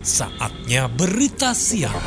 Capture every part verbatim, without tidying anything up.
Saatnya berita siang.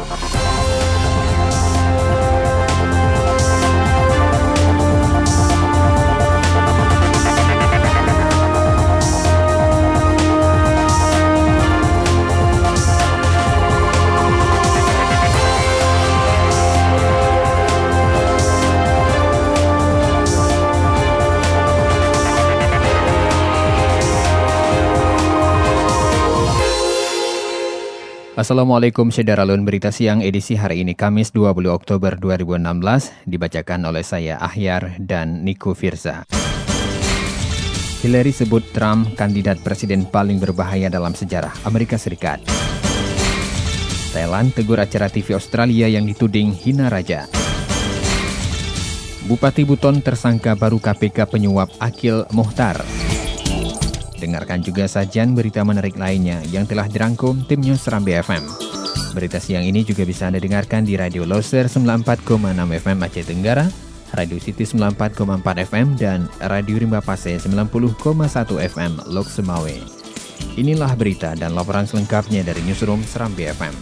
Assalamualaikum Syederalun, berita siang edisi hari ini Kamis dua puluh Oktober dua ribu enam belas dibacakan oleh saya Ahyar dan Niko Firza. Hillary sebut Trump kandidat presiden paling berbahaya dalam sejarah Amerika Serikat. Thailand tegur acara T V Australia yang dituding hina raja. Bupati Buton tersangka baru K P K penyuap Akil Mohtar. Dengarkan juga sajian berita menarik lainnya yang telah dirangkum tim News Serambi F M. Berita siang ini juga bisa Anda dengarkan di Radio Loser sembilan puluh empat koma enam F M Aceh Tenggara, Radio City sembilan puluh empat koma empat F M, dan Radio Rimba Pase sembilan puluh koma satu F M Lok Semawe. Inilah berita dan laporan selengkapnya dari Newsroom Serambi F M.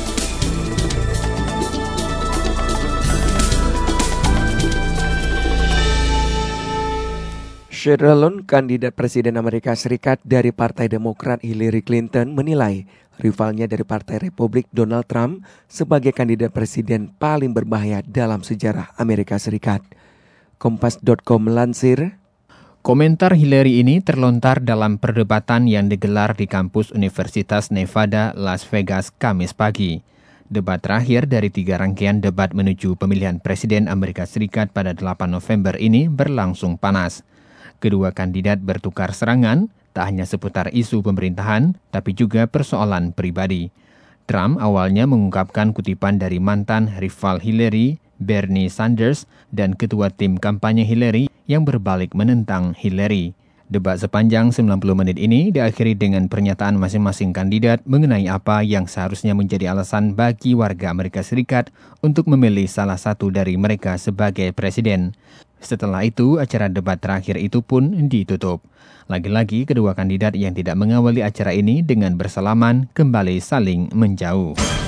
Syederalun, kandidat Presiden Amerika Serikat dari Partai Demokrat Hillary Clinton menilai rivalnya dari Partai Republik Donald Trump sebagai kandidat presiden paling berbahaya dalam sejarah Amerika Serikat. Kompas dot com melansir, komentar Hillary ini terlontar dalam perdebatan yang digelar di kampus Universitas Nevada, Las Vegas, Kamis pagi. Debat terakhir dari tiga rangkaian debat menuju pemilihan Presiden Amerika Serikat pada delapan November ini berlangsung panas. Kedua kandidat bertukar serangan, tak hanya seputar isu pemerintahan, tapi juga persoalan pribadi. Trump awalnya mengungkapkan kutipan dari mantan rival Hillary, Bernie Sanders, dan ketua tim kampanye Hillary yang berbalik menentang Hillary. Debat sepanjang sembilan puluh menit ini diakhiri dengan pernyataan masing-masing kandidat mengenai apa yang seharusnya menjadi alasan bagi warga Amerika Serikat untuk memilih salah satu dari mereka sebagai presiden. Setelah itu, acara debat terakhir itu pun ditutup. Lagi-lagi, kedua kandidat yang tidak mengawali acara ini dengan bersalaman kembali saling menjauh.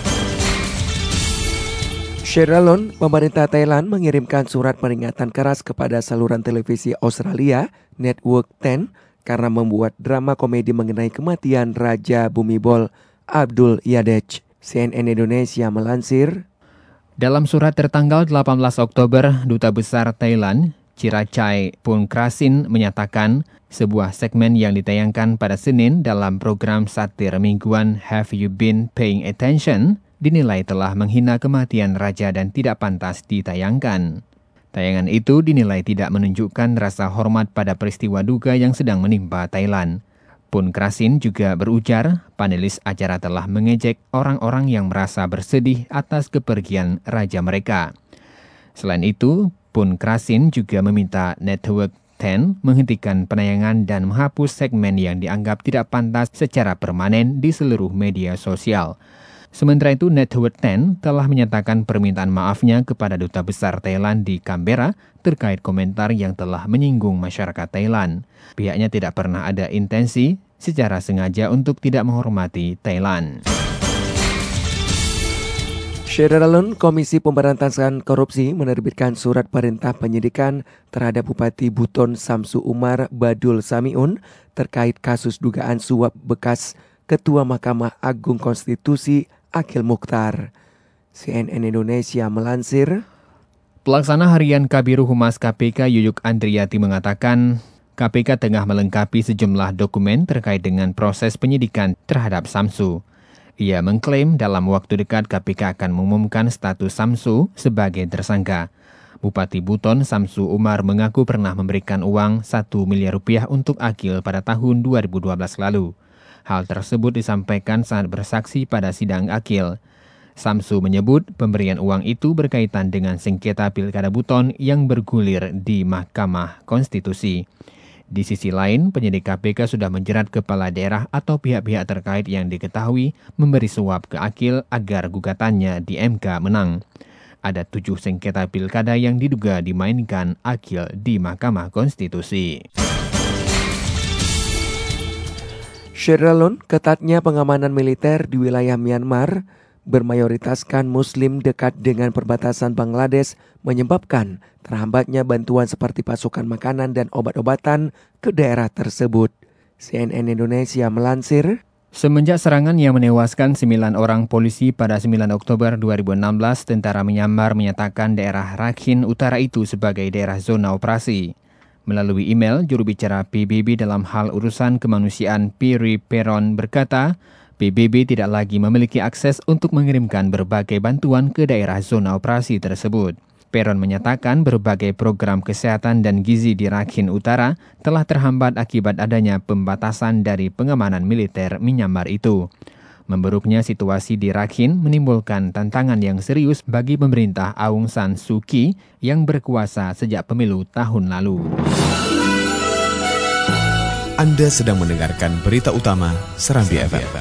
Syederalun, pemerintah Thailand mengirimkan surat peringatan keras kepada saluran televisi Australia, Network sepuluh, karena membuat drama komedi mengenai kematian Raja Bhumibol Abdul Yadej. C N N Indonesia melansir, dalam surat tertanggal delapan belas Oktober, Duta Besar Thailand, Chirachai Poonkrasin, menyatakan sebuah segmen yang ditayangkan pada Senin dalam program satir mingguan Have You Been Paying Attention dinilai telah menghina kematian raja dan tidak pantas ditayangkan. Tayangan itu dinilai tidak menunjukkan rasa hormat pada peristiwa duka yang sedang menimpa Thailand. Poonkrasin juga berujar, panelis acara telah mengejek orang-orang yang merasa bersedih atas kepergian raja mereka. Selain itu, Poonkrasin juga meminta Network sepuluh menghentikan penayangan dan menghapus segmen yang dianggap tidak pantas secara permanen di seluruh media sosial. Sementara itu, Network sepuluh telah menyatakan permintaan maafnya kepada Duta Besar Thailand di Canberra terkait komentar yang telah menyinggung masyarakat Thailand. Pihaknya tidak pernah ada intensi secara sengaja untuk tidak menghormati Thailand. Syederalun, Komisi Pemberantasan Korupsi menerbitkan surat perintah penyidikan terhadap Bupati Buton Samsu Umar Badul Samiun terkait kasus dugaan suap bekas Ketua Mahkamah Agung Konstitusi Akil Mohtar. C N N Indonesia melansir, Pelaksana Harian Kabiru Humas K P K Yuyuk Andriati mengatakan K P K tengah melengkapi sejumlah dokumen terkait dengan proses penyidikan terhadap Samsu. Ia mengklaim dalam waktu dekat K P K akan mengumumkan status Samsu sebagai tersangka. Bupati Buton Samsu Umar mengaku pernah memberikan uang satu miliar rupiah untuk Akil pada tahun dua ribu dua belas lalu. Hal tersebut disampaikan saat bersaksi pada sidang Akil. Samsu menyebut pemberian uang itu berkaitan dengan sengketa Pilkada Buton yang bergulir di Mahkamah Konstitusi. Di sisi lain, penyidik K P K sudah menjerat kepala daerah atau pihak-pihak terkait yang diketahui memberi suap ke Akil agar gugatannya di M K menang. Ada tujuh sengketa pilkada yang diduga dimainkan Akil di Mahkamah Konstitusi. Sierra Leone, ketatnya pengamanan militer di wilayah Myanmar bermayoritaskan Muslim dekat dengan perbatasan Bangladesh menyebabkan terhambatnya bantuan seperti pasokan makanan dan obat-obatan ke daerah tersebut. C N N Indonesia melansir, semenjak serangan yang menewaskan sembilan orang polisi pada sembilan Oktober dua ribu enam belas, tentara Myanmar menyatakan daerah Rakhine Utara itu sebagai daerah zona operasi. Melalui email, juru bicara P B B dalam hal urusan kemanusiaan Piri Peron berkata, P B B tidak lagi memiliki akses untuk mengirimkan berbagai bantuan ke daerah zona operasi tersebut. Peron menyatakan berbagai program kesehatan dan gizi di Rakhine Utara telah terhambat akibat adanya pembatasan dari pengamanan militer Myanmar itu. Memburuknya situasi di Rakhine menimbulkan tantangan yang serius bagi pemerintah Aung San Suu Kyi yang berkuasa sejak pemilu tahun lalu. Anda sedang mendengarkan berita utama Serambi F M.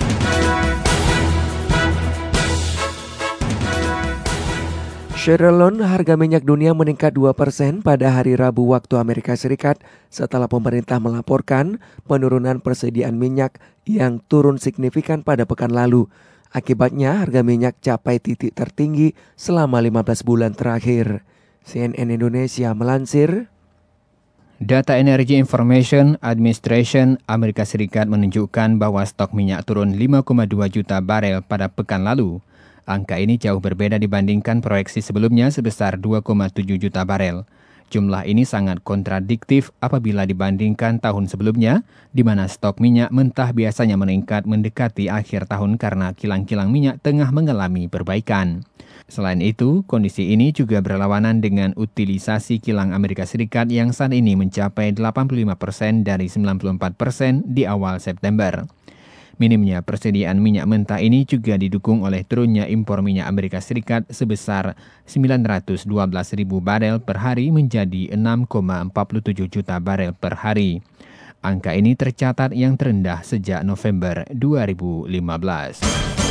Sierra Leone, harga minyak dunia meningkat dua persen pada hari Rabu waktu Amerika Serikat setelah pemerintah melaporkan penurunan persediaan minyak yang turun signifikan pada pekan lalu. Akibatnya harga minyak capai titik tertinggi selama lima belas bulan terakhir. C N N Indonesia melansir, Data Energy Information Administration Amerika Serikat menunjukkan bahwa stok minyak turun lima koma dua juta barel pada pekan lalu. Angka ini jauh berbeda dibandingkan proyeksi sebelumnya sebesar dua koma tujuh juta barel. Jumlah ini sangat kontradiktif apabila dibandingkan tahun sebelumnya, di mana stok minyak mentah biasanya meningkat mendekati akhir tahun karena kilang-kilang minyak tengah mengalami perbaikan. Selain itu, kondisi ini juga berlawanan dengan utilisasi kilang Amerika Serikat yang saat ini mencapai delapan puluh lima persen dari sembilan puluh empat persen di awal September. Minimnya persediaan minyak mentah ini juga didukung oleh turunnya impor minyak Amerika Serikat sebesar sembilan ratus dua belas ribu barel per hari menjadi enam koma empat puluh tujuh juta barel per hari. Angka ini tercatat yang terendah sejak November dua ribu lima belas.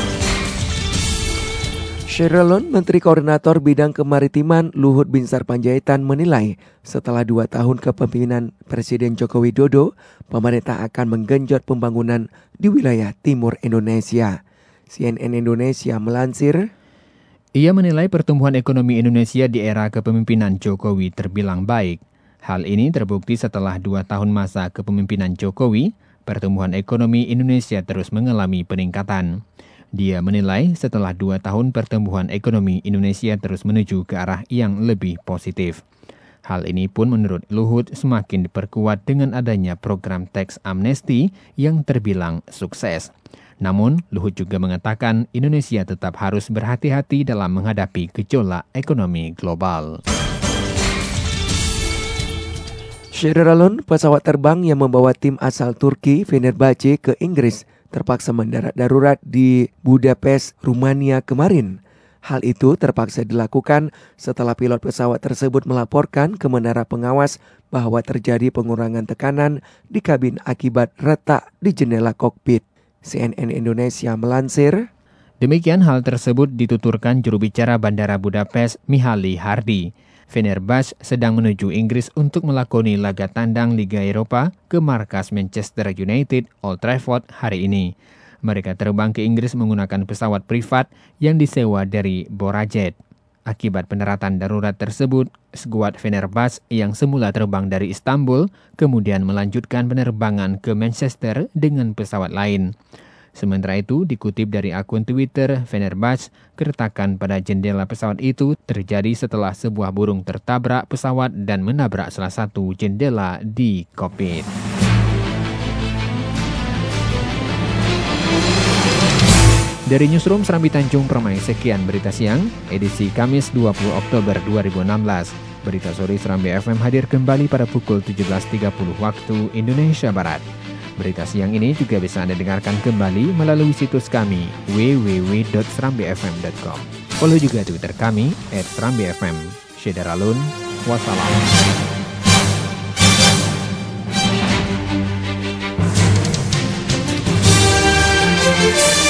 Sierra Leone, Menteri Koordinator Bidang Kemaritiman Luhut Binsar Panjaitan menilai setelah dua tahun kepemimpinan Presiden Joko Widodo, pemerintah akan menggenjot pembangunan di wilayah timur Indonesia. C N N Indonesia melansir, ia menilai pertumbuhan ekonomi Indonesia di era kepemimpinan Jokowi terbilang baik. Hal ini terbukti setelah dua tahun masa kepemimpinan Jokowi, pertumbuhan ekonomi Indonesia terus mengalami peningkatan. Dia menilai setelah dua tahun pertumbuhan ekonomi Indonesia terus menuju ke arah yang lebih positif. Hal ini pun menurut Luhut semakin diperkuat dengan adanya program teks amnesti yang terbilang sukses. Namun, Luhut juga mengatakan Indonesia tetap harus berhati-hati dalam menghadapi gejolak ekonomi global. Sierra Leone, pesawat terbang yang membawa tim asal Turki Fenerbahce ke Inggris terpaksa mendarat darurat di Budapest, Rumania kemarin. Hal itu terpaksa dilakukan setelah pilot pesawat tersebut melaporkan ke menara pengawas bahwa terjadi pengurangan tekanan di kabin akibat retak di jendela kokpit. C N N Indonesia melansir, demikian hal tersebut dituturkan juru bicara Bandara Budapest, Mihaly Hardy. Fenerbahce sedang menuju Inggris untuk melakoni laga tandang Liga Eropa ke markas Manchester United, Old Trafford hari ini. Mereka terbang ke Inggris menggunakan pesawat privat yang disewa dari Borajet. Akibat pendaratan darurat tersebut, skuad Fenerbahce yang semula terbang dari Istanbul kemudian melanjutkan penerbangan ke Manchester dengan pesawat lain. Sementara itu, dikutip dari akun Twitter Fenerbahce, keretakan pada jendela pesawat itu terjadi setelah sebuah burung tertabrak pesawat dan menabrak salah satu jendela di kokpit. Dari Newsroom Serambi Tanjung Permai, sekian berita siang, edisi Kamis dua puluh Oktober dua ribu enam belas. Berita sore Serambi F M hadir kembali pada pukul tujuh belas tiga puluh waktu Indonesia Barat. Berita siang ini juga bisa Anda dengarkan kembali melalui situs kami w w w dot serambi f m dot com. Follow juga Twitter kami at serambi f m. Syederalun, wassalam.